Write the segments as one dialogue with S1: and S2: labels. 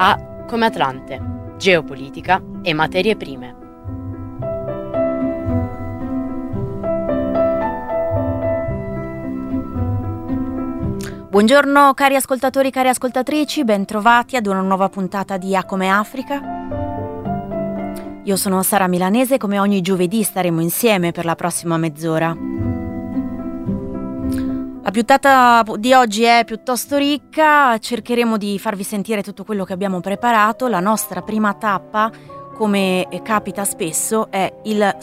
S1: A come Atlante, geopolitica e materie prime.
S2: Buongiorno cari ascoltatori, cari ascoltatrici, ben trovati ad una nuova puntata di A come Africa. Io sono Sara Milanese, come ogni giovedì staremo insieme per la prossima mezz'ora. La puntata di oggi è piuttosto ricca, cercheremo di farvi sentire tutto quello che abbiamo preparato. La nostra prima tappa, come capita spesso, è il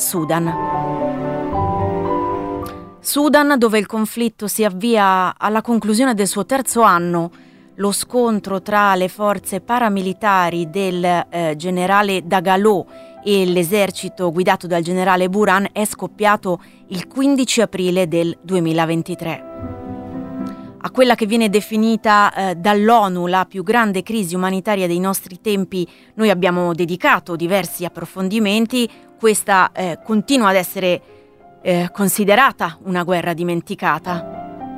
S2: Sudan, dove il conflitto si avvia alla conclusione del suo terzo anno. Lo scontro tra le forze paramilitari del generale Dagalo e l'esercito guidato dal generale Burhan è scoppiato il 15 aprile del 2023. A quella che viene definita dall'ONU la più grande crisi umanitaria dei nostri tempi noi abbiamo dedicato diversi approfondimenti. Questa continua ad essere considerata una guerra dimenticata.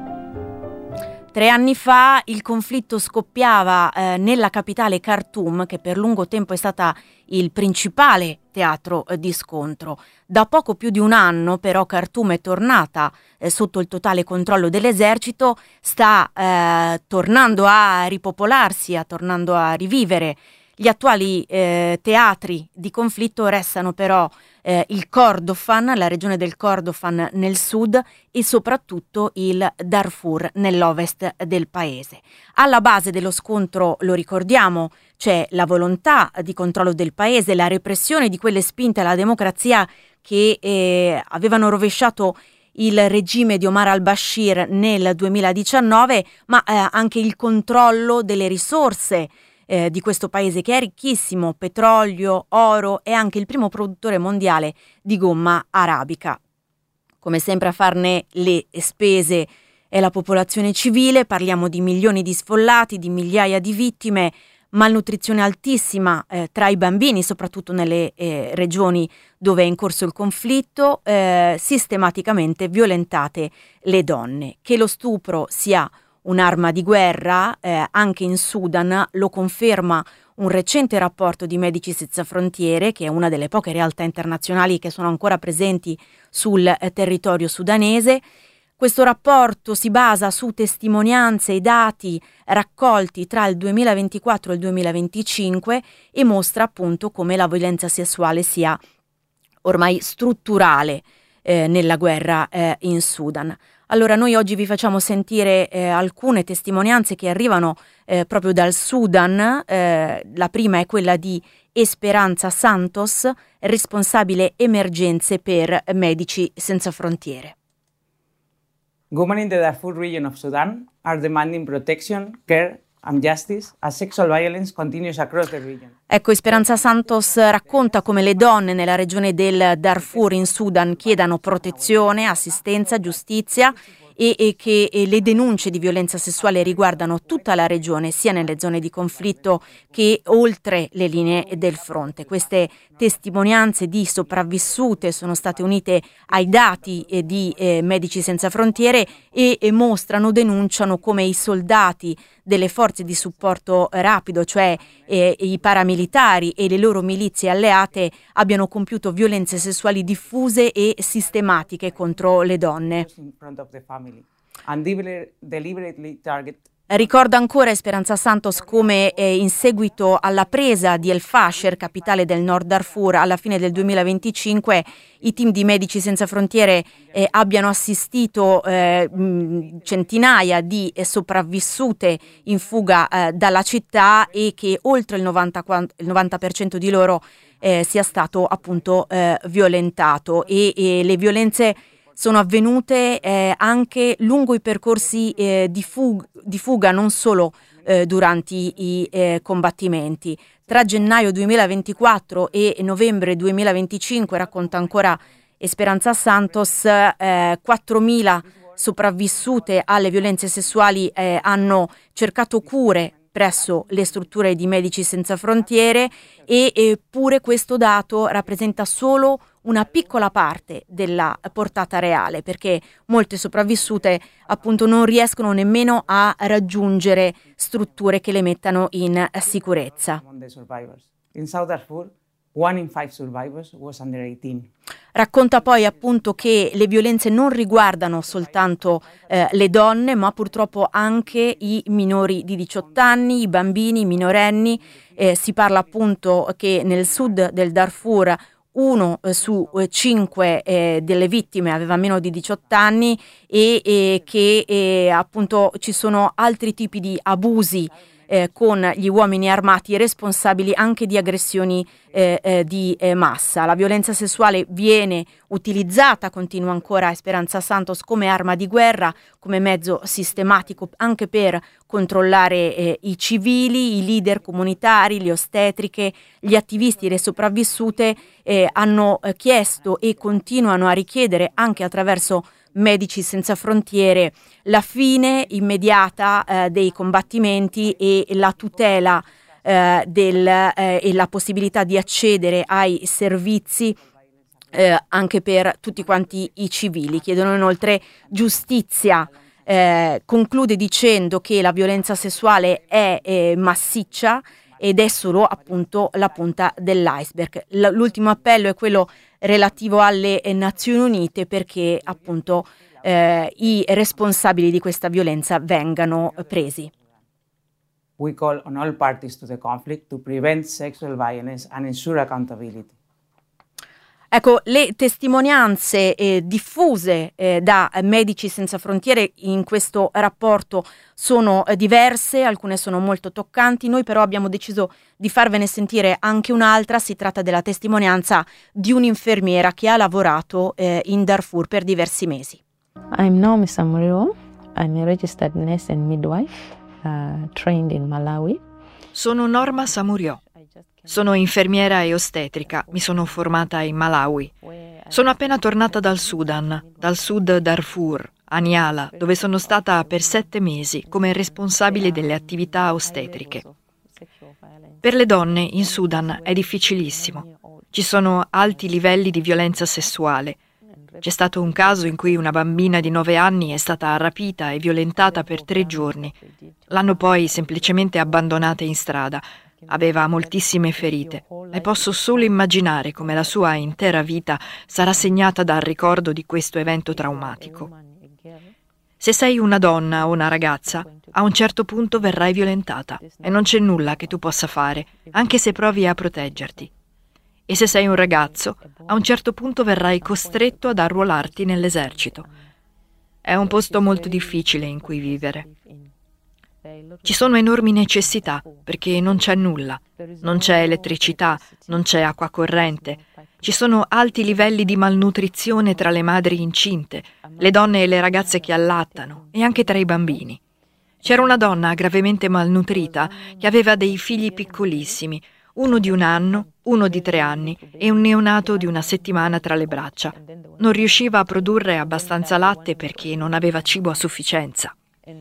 S2: 3 anni fa il conflitto scoppiava nella capitale Khartoum, che per lungo tempo è stata il principale teatro di scontro. Da poco più di un anno però Khartoum è tornata sotto il totale controllo dell'esercito, sta tornando a ripopolarsi, tornando a rivivere. Gli attuali teatri di conflitto restano però il Kordofan, la regione del Kordofan nel sud, e soprattutto il Darfur nell'ovest del paese. Alla base dello scontro, lo ricordiamo, c'è la volontà di controllo del paese, la repressione di quelle spinte alla democrazia che avevano rovesciato il regime di Omar al-Bashir nel 2019, ma anche il controllo delle risorse di questo paese, che è ricchissimo: petrolio, oro, e anche il primo produttore mondiale di gomma arabica. Come sempre a farne le spese è la popolazione civile. Parliamo di milioni di sfollati, di migliaia di vittime, malnutrizione altissima tra i bambini, soprattutto nelle regioni dove è in corso il conflitto, sistematicamente violentate le donne. Che lo stupro sia un'arma di guerra anche in Sudan lo conferma un recente rapporto di Medici Senza Frontiere, che è una delle poche realtà internazionali che sono ancora presenti sul territorio sudanese. Questo rapporto si basa su testimonianze e dati raccolti tra il 2024 e il 2025 e mostra appunto come la violenza sessuale sia ormai strutturale nella guerra in Sudan. Allora noi oggi vi facciamo sentire alcune testimonianze che arrivano proprio dal Sudan. La prima è quella di Esperanza Santos, responsabile emergenze per Medici Senza Frontiere.
S3: Women in the Darfur region of Sudan are demanding protection, care and justice as sexual violence continues across the region.
S2: Ecco, Esperanza Santos racconta come le donne nella regione del Darfur in Sudan chiedano protezione, assistenza, giustizia e che le denunce di violenza sessuale riguardano tutta la regione, sia nelle zone di conflitto che oltre le linee del fronte. Queste testimonianze di sopravvissute sono state unite ai dati di Medici Senza Frontiere e denunciano come i soldati delle forze di supporto rapido, cioè i paramilitari e le loro milizie alleate, abbiano compiuto violenze sessuali diffuse e sistematiche contro le donne. Ricorda ancora Esperanza Santos come in seguito alla presa di El Fasher, capitale del Nord Darfur, alla fine del 2025, i team di Medici Senza Frontiere abbiano assistito centinaia di sopravvissute in fuga dalla città e che oltre il 90% di loro sia stato appunto violentato e le violenze sono avvenute anche lungo i percorsi di fuga, non solo durante i combattimenti. Tra gennaio 2024 e novembre 2025, racconta ancora Esperanza Santos, 4.000 sopravvissute alle violenze sessuali hanno cercato cure presso le strutture di Medici Senza Frontiere e pure questo dato rappresenta solo una piccola parte della portata reale, perché molte sopravvissute appunto non riescono nemmeno a raggiungere strutture che le mettano in sicurezza.
S3: In South Darfur, 1 in 5 survivors was under 18.
S2: Racconta poi appunto che le violenze non riguardano soltanto le donne, ma purtroppo anche i minori di 18 anni, i bambini, i minorenni. Si parla appunto che nel sud del Darfur 1 su 5 delle vittime aveva meno di 18 anni e che appunto ci sono altri tipi di abusi con gli uomini armati responsabili anche di aggressioni di massa. La violenza sessuale viene utilizzata, continua ancora Esperanza Santos, come arma di guerra, come mezzo sistematico anche per controllare i civili, i leader comunitari, le ostetriche, gli attivisti, le sopravvissute hanno chiesto e continuano a richiedere anche attraverso Medici Senza Frontiere la fine immediata dei combattimenti e la tutela e la possibilità di accedere ai servizi anche per tutti quanti i civili. Chiedono inoltre giustizia. Conclude dicendo che la violenza sessuale è massiccia ed è solo appunto la punta dell'iceberg. L'ultimo appello è quello relativo alle Nazioni Unite perché appunto i responsabili di questa violenza vengano presi.
S3: We call on all parties to the conflict to prevent sexual violence and ensure accountability.
S2: Ecco, le testimonianze diffuse da Medici Senza Frontiere in questo rapporto sono diverse, alcune sono molto toccanti, noi però abbiamo deciso di farvene sentire anche un'altra. Si tratta della testimonianza di un'infermiera che ha lavorato in Darfur per diversi mesi.
S4: I'm Naomi Samurio, I'm a registered nurse and midwife, trained in Malawi.
S5: Sono Norma Samurio. Sono infermiera e ostetrica, mi sono formata in Malawi. Sono appena tornata dal Sudan, dal sud Darfur, a Nyala, dove sono stata per 7 mesi come responsabile delle attività ostetriche. Per le donne in Sudan è difficilissimo. Ci sono alti livelli di violenza sessuale. C'è stato un caso in cui una bambina di 9 anni è stata rapita e violentata per 3 giorni. L'hanno poi semplicemente abbandonata in strada. Aveva moltissime ferite e posso solo immaginare come la sua intera vita sarà segnata dal ricordo di questo evento traumatico. Se sei una donna o una ragazza, a un certo punto verrai violentata e non c'è nulla che tu possa fare, anche se provi a proteggerti. E se sei un ragazzo, a un certo punto verrai costretto ad arruolarti nell'esercito. È un posto molto difficile in cui vivere. Ci sono enormi necessità perché non c'è nulla, non c'è elettricità, non c'è acqua corrente, ci sono alti livelli di malnutrizione tra le madri incinte, le donne e le ragazze che allattano e anche tra i bambini. C'era una donna gravemente malnutrita che aveva dei figli piccolissimi, uno di 1 anno, uno di 3 anni e un neonato di 1 settimana tra le braccia. Non riusciva a produrre abbastanza latte perché non aveva cibo a sufficienza.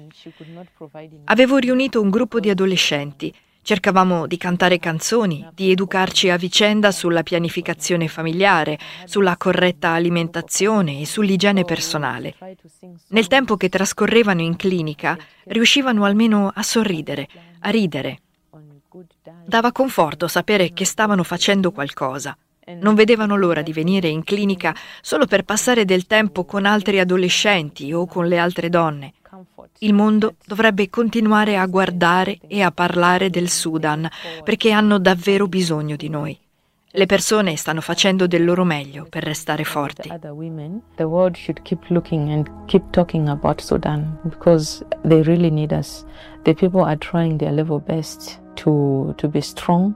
S5: Avevo riunito un gruppo di adolescenti, cercavamo di cantare canzoni, di educarci a vicenda sulla pianificazione familiare, sulla corretta alimentazione e sull'igiene personale. Nel tempo che trascorrevano in clinica, riuscivano almeno a sorridere, a ridere. Dava conforto sapere che stavano facendo qualcosa. Non vedevano l'ora di venire in clinica solo per passare del tempo con altri adolescenti o con le altre donne. Il mondo dovrebbe continuare a guardare e a parlare del Sudan perché hanno davvero bisogno di noi. Le persone stanno facendo del loro meglio per restare forti.
S4: The world should keep looking and keep talking about Sudan because they really need us. The people are trying their level best to be strong.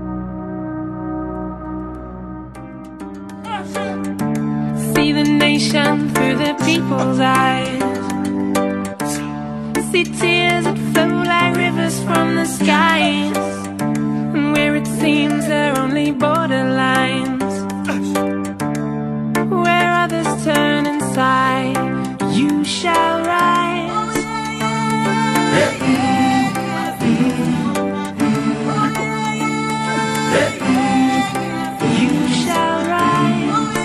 S6: See the nation through the people's eyes. See tears that flow like rivers from the skies. And where it seems there are only borderlines, where others turn and sigh, you shall rise. You shall rise.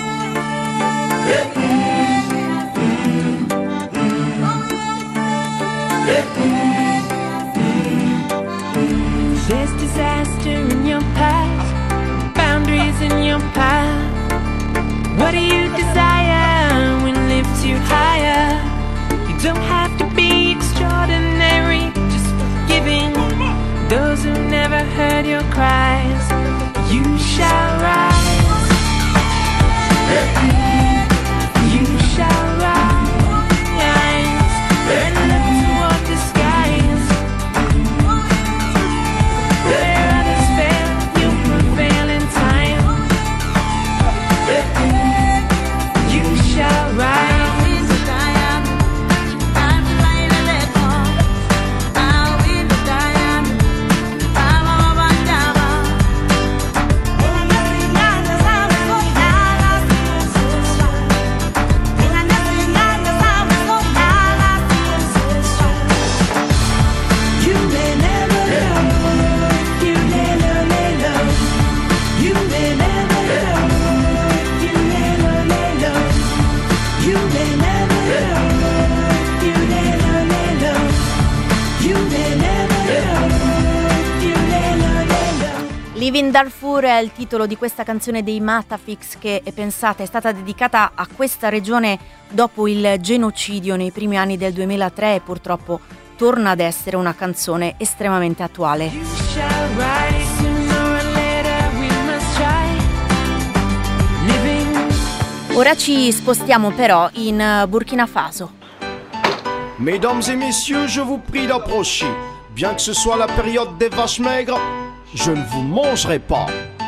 S2: in Darfur è il titolo di questa canzone dei Matafix che, pensate, è stata dedicata a questa regione dopo il genocidio nei primi anni del 2003 e purtroppo torna ad essere una canzone estremamente attuale.
S6: You shall rise, sooner or later we must try living.
S2: Ora ci spostiamo però in Burkina Faso.
S7: Mesdames et messieurs, je vous prie d'approcher. Bien que ce soit la période des vaches maigres, je ne vous mangerai pas.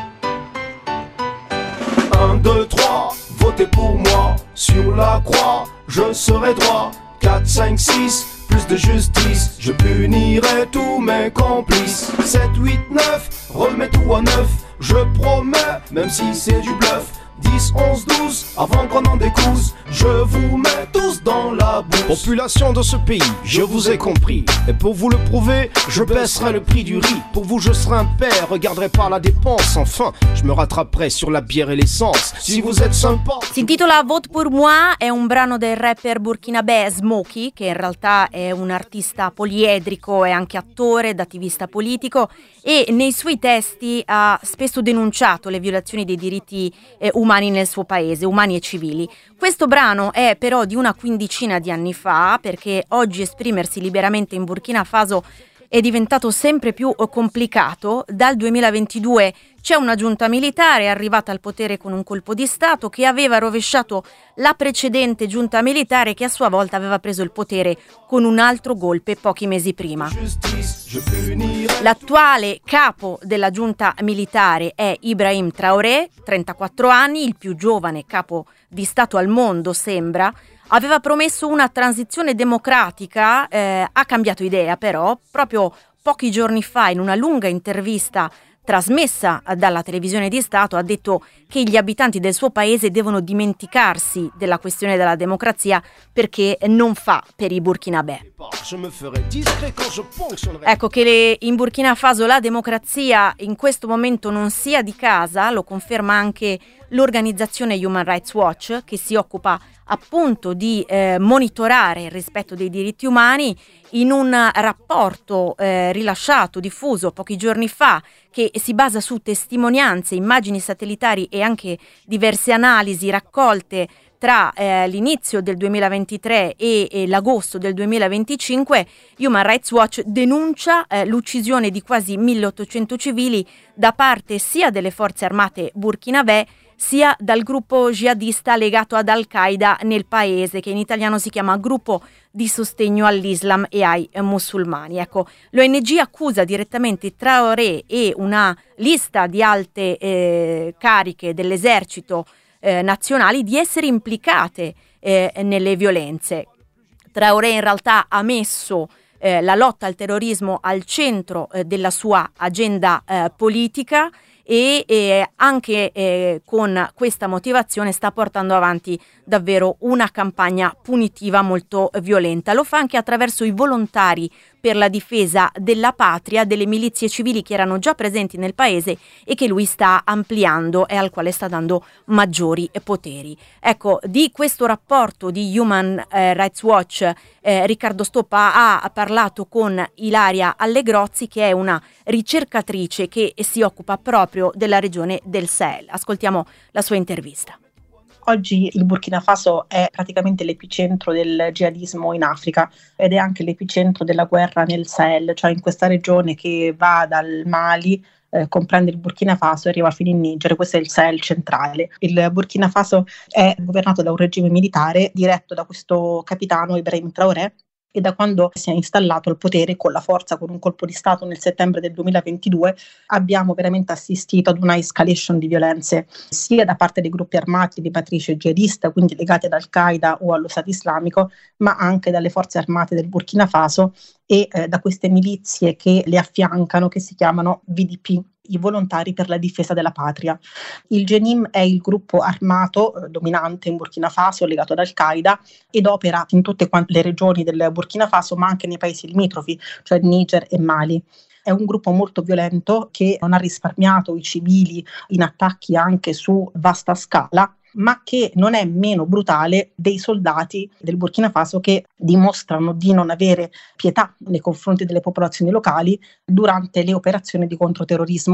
S7: 1, 2, 3, votez pour moi. Sur la croix, je serai droit. 4, 5, 6, plus de justice. Je punirai tous mes complices. 7, 8, 9, remets tout à neuf. Je promets, même si c'est du bluff. 10, 11, 12, avant qu'on en découse, je vous mets tous dans la bourse. Population de ce pays, je vous ai compris. Et pour vous le prouver, je baisserai le prix du riz. Pour vous, je serai un père, regarderai pas la dépense. Enfin, je me rattraperai sur la bière et l'essence. Si vous êtes sympa.
S2: Si intitola Vote pour moi, è un brano del rapper burkinabè Smokey, che in realtà è un artista poliedrico, è anche attore ed attivista politico, e nei suoi testi ha spesso denunciato le violazioni dei diritti umani nel suo paese, umani e civili. Questo brano è però di una quindicina di anni fa, perché oggi esprimersi liberamente in Burkina Faso è diventato sempre più complicato. Dal 2022 c'è una giunta militare arrivata al potere con un colpo di Stato che aveva rovesciato la precedente giunta militare che a sua volta aveva preso il potere con un altro golpe pochi mesi prima. L'attuale capo della giunta militare è Ibrahim Traoré, 34 anni, il più giovane capo di Stato al mondo sembra. Aveva promesso una transizione democratica, ha cambiato idea però, proprio pochi giorni fa in una lunga intervista trasmessa dalla televisione di Stato ha detto che gli abitanti del suo paese devono dimenticarsi della questione della democrazia perché non fa per i burkinabè. Ecco che in Burkina Faso la democrazia in questo momento non sia di casa, lo conferma anche l'organizzazione Human Rights Watch, che si occupa appunto di monitorare il rispetto dei diritti umani in un rapporto rilasciato, diffuso pochi giorni fa, che si basa su testimonianze, immagini satellitari e anche diverse analisi raccolte tra l'inizio del 2023 e l'agosto del 2025. Human Rights Watch denuncia l'uccisione di quasi 1800 civili da parte sia delle forze armate burkinabè sia dal gruppo jihadista legato ad Al-Qaeda nel paese, che in italiano si chiama Gruppo di Sostegno all'Islam e ai Musulmani. Ecco, l'ONG accusa direttamente Traoré e una lista di alte cariche dell'esercito nazionali di essere implicate nelle violenze. Traoré in realtà ha messo la lotta al terrorismo al centro della sua agenda politica e anche con questa motivazione sta portando avanti davvero una campagna punitiva molto violenta. Lo fa anche attraverso i volontari per la difesa della patria, delle milizie civili che erano già presenti nel paese e che lui sta ampliando e al quale sta dando maggiori poteri. Ecco, di questo rapporto di Human Rights Watch Riccardo Stoppa ha parlato con Ilaria Allegrozzi, che è una ricercatrice che si occupa proprio della regione del Sahel. Ascoltiamo la sua intervista.
S8: Oggi il Burkina Faso è praticamente l'epicentro del jihadismo in Africa ed è anche l'epicentro della guerra nel Sahel, cioè in questa regione che va dal Mali, comprende il Burkina Faso e arriva fino in Niger. Questo è il Sahel centrale. Il Burkina Faso è governato da un regime militare diretto da questo capitano Ibrahim Traoré, e da quando si è installato al potere con la forza, con un colpo di Stato nel settembre del 2022, abbiamo veramente assistito ad una escalation di violenze sia da parte dei gruppi armati di matrice jihadista, quindi legati ad Al-Qaeda o allo Stato islamico, ma anche dalle forze armate del Burkina Faso e da queste milizie che le affiancano, che si chiamano VDP, i volontari per la difesa della patria. Il Jenim è il gruppo armato dominante in Burkina Faso legato ad Al-Qaeda ed opera in tutte quante le regioni del Burkina Faso, ma anche nei paesi limitrofi, cioè Niger e Mali. È un gruppo molto violento che non ha risparmiato i civili in attacchi anche su vasta scala, ma che non è meno brutale dei soldati del Burkina Faso che dimostrano di non avere pietà nei confronti delle popolazioni locali durante le operazioni di controterrorismo.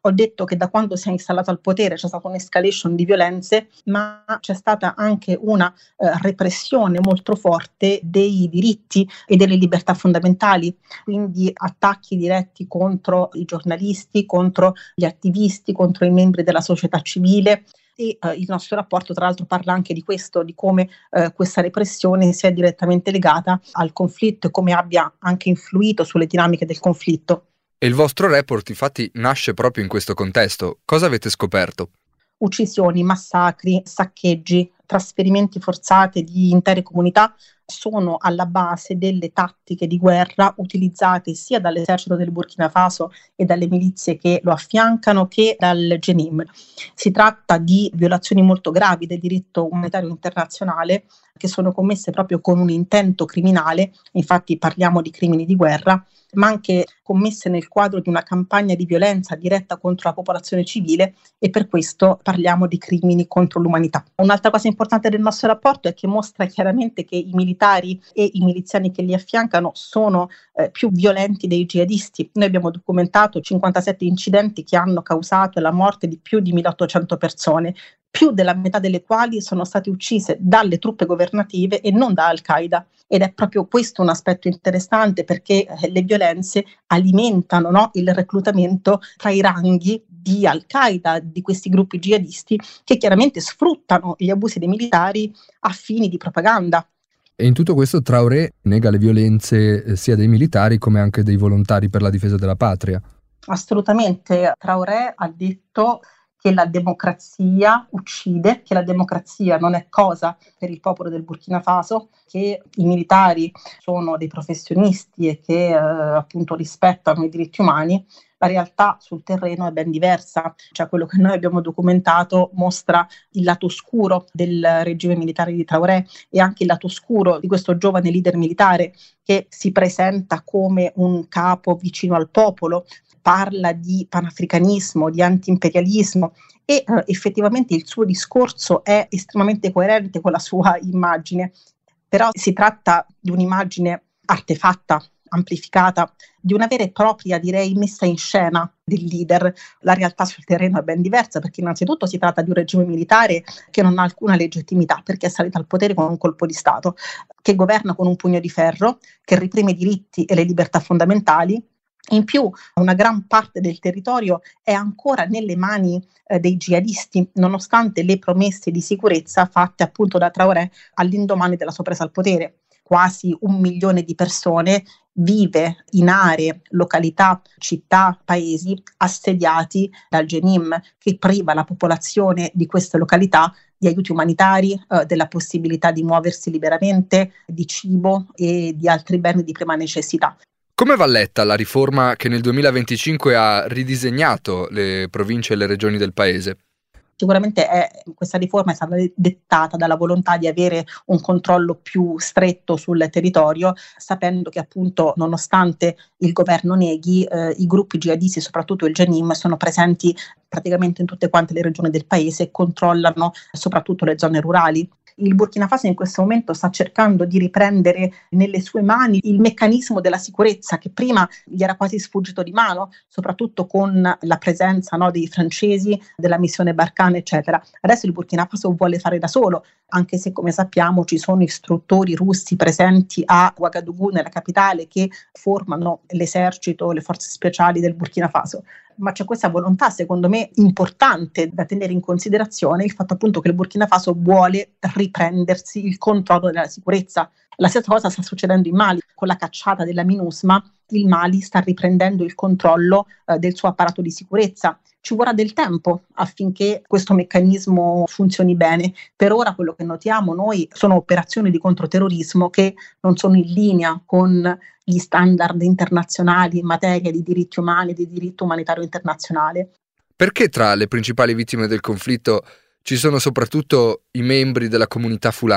S8: Ho detto che da quando si è installato al potere c'è stata un'escalation di violenze, ma c'è stata anche una repressione molto forte dei diritti e delle libertà fondamentali, quindi attacchi diretti contro i giornalisti, contro gli attivisti, contro i membri della società civile. E il nostro rapporto tra l'altro parla anche di questo, di come questa repressione sia direttamente legata al conflitto e come abbia anche influito sulle dinamiche del conflitto.
S9: E il vostro report infatti nasce proprio in questo contesto. Cosa avete scoperto?
S8: Uccisioni, massacri, saccheggi, trasferimenti forzati di intere comunità sono alla base delle tattiche di guerra utilizzate sia dall'esercito del Burkina Faso e dalle milizie che lo affiancano che dal Jenim. Si tratta di violazioni molto gravi del diritto umanitario internazionale che sono commesse proprio con un intento criminale, infatti parliamo di crimini di guerra, ma anche commesse nel quadro di una campagna di violenza diretta contro la popolazione civile e per questo parliamo di crimini contro l'umanità. Un'altra cosa importante del nostro rapporto è che mostra chiaramente che i militari e i miliziani che li affiancano sono più violenti dei jihadisti. Noi abbiamo documentato 57 incidenti che hanno causato la morte di più di 1800 persone, più della metà delle quali sono state uccise dalle truppe governative e non da Al-Qaeda. Ed è proprio questo un aspetto interessante perché le violenze alimentano, no, il reclutamento tra i ranghi di Al-Qaeda, di questi gruppi jihadisti che chiaramente sfruttano gli abusi dei militari a fini di propaganda.
S10: E in tutto questo Traoré nega le violenze sia dei militari come anche dei volontari per la difesa della patria.
S8: Assolutamente. Traoré ha detto che la democrazia uccide, che la democrazia non è cosa per il popolo del Burkina Faso, che i militari sono dei professionisti e che appunto rispettano i diritti umani. La realtà sul terreno è ben diversa, cioè quello che noi abbiamo documentato mostra il lato oscuro del regime militare di Traoré e anche il lato oscuro di questo giovane leader militare che si presenta come un capo vicino al popolo, parla di panafricanismo, di anti-imperialismo e effettivamente il suo discorso è estremamente coerente con la sua immagine, però si tratta di un'immagine artefatta, amplificata, di una vera e propria, direi, messa in scena del leader. La realtà sul terreno è ben diversa perché innanzitutto si tratta di un regime militare che non ha alcuna legittimità perché è salito al potere con un colpo di Stato, che governa con un pugno di ferro, che reprime i diritti e le libertà fondamentali. In più, una gran parte del territorio è ancora nelle mani dei jihadisti, nonostante le promesse di sicurezza fatte appunto da Traoré all'indomani della sua presa al potere. Quasi 1 milione di persone vive in aree, località, città, paesi assediati dal Jenim, che priva la popolazione di queste località di aiuti umanitari, della possibilità di muoversi liberamente, di cibo e di altri beni di prima necessità.
S9: Come va letta la riforma che nel 2025 ha ridisegnato le province e le regioni del paese?
S8: Sicuramente questa riforma è stata dettata dalla volontà di avere un controllo più stretto sul territorio, sapendo che appunto nonostante il governo neghi, i gruppi jihadisti, soprattutto il Jenim, sono presenti praticamente in tutte quante le regioni del paese e controllano soprattutto le zone rurali. Il Burkina Faso in questo momento sta cercando di riprendere nelle sue mani il meccanismo della sicurezza che prima gli era quasi sfuggito di mano, soprattutto con la presenza, no, dei francesi, della missione Barkhane, eccetera. Adesso il Burkina Faso vuole fare da solo, anche se come sappiamo ci sono istruttori russi presenti a Ouagadougou, nella capitale, che formano l'esercito, le forze speciali del Burkina Faso. Ma c'è questa volontà, secondo me, importante da tenere in considerazione, il fatto appunto che il Burkina Faso vuole riprendersi il controllo della sicurezza. La stessa cosa sta succedendo in Mali, con la cacciata della MINUSMA, il Mali sta riprendendo il controllo del suo apparato di sicurezza. Ci vorrà del tempo affinché questo meccanismo funzioni bene. Per ora quello che notiamo noi sono operazioni di controterrorismo che non sono in linea con gli standard internazionali in materia di diritti umani e di diritto umanitario internazionale.
S9: Perché tra le principali vittime del conflitto ci sono soprattutto i membri della comunità Fulani?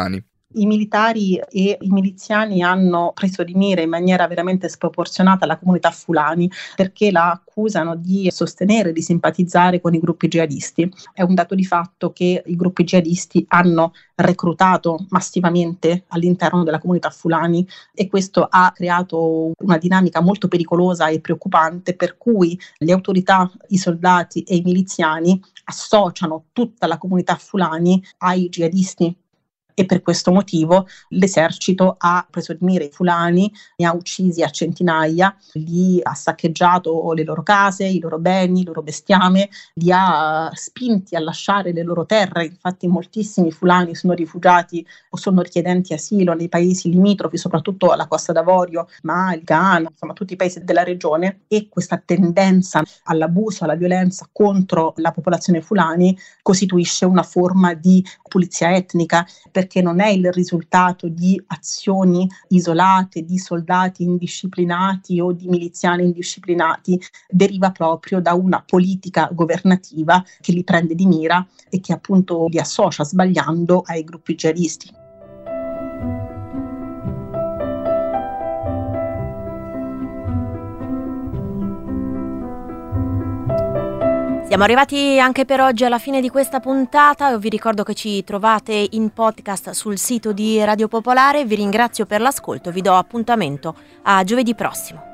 S8: I militari e i miliziani hanno preso di mira in maniera veramente sproporzionata la comunità Fulani, perché la accusano di sostenere, di simpatizzare con i gruppi jihadisti. È un dato di fatto che i gruppi jihadisti hanno reclutato massivamente all'interno della comunità Fulani, e questo ha creato una dinamica molto pericolosa e preoccupante, per cui le autorità, i soldati e i miliziani associano tutta la comunità Fulani ai jihadisti. E per questo motivo l'esercito ha preso di mira i Fulani, ne ha uccisi a centinaia, li ha saccheggiato le loro case, i loro beni, il loro bestiame, li ha spinti a lasciare le loro terre. Infatti moltissimi Fulani sono rifugiati o sono richiedenti asilo nei paesi limitrofi, soprattutto alla Costa d'Avorio, Mali, Ghana, insomma tutti i paesi della regione, e questa tendenza all'abuso, alla violenza contro la popolazione Fulani costituisce una forma di pulizia etnica, perché non è il risultato di azioni isolate di soldati indisciplinati o di miliziani indisciplinati, deriva proprio da una politica governativa che li prende di mira e che appunto li associa, sbagliando, ai gruppi jihadisti.
S2: Siamo arrivati anche per oggi alla fine di questa puntata. Io vi ricordo che ci trovate in podcast sul sito di Radio Popolare. Vi ringrazio per l'ascolto, vi do appuntamento a giovedì prossimo.